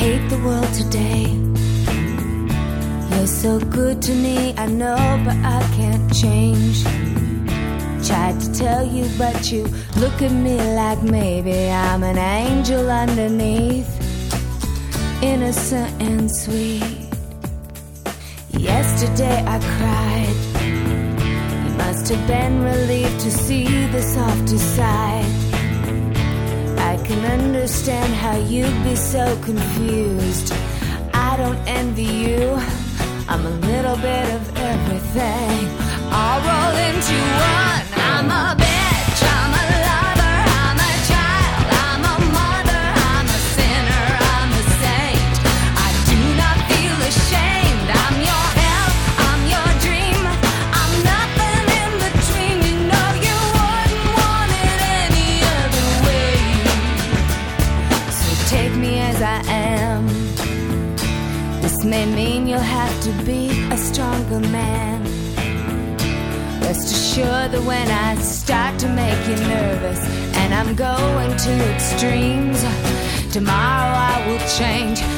hate the world today. You're so good to me, I know, but I can't change. Tried to tell you, but you look at me like maybe I'm an angel underneath, innocent and sweet. Yesterday I cried. You must have been relieved to see the softer side. I can understand how you'd be so confused. I don't envy you. I'm a little bit of everything, all rolled into one. I'm a bitch, I'm a lover, I'm a child, I'm a mother, I'm a sinner, I'm a saint. I do not feel ashamed. I'm your hell, I'm your dream. I'm nothing in between. You know you wouldn't want it any other way. So take me as I am. This may mean you'll have to be a stronger man. Rest assured that when I start to make you nervous and I'm going to extremes, tomorrow I will change.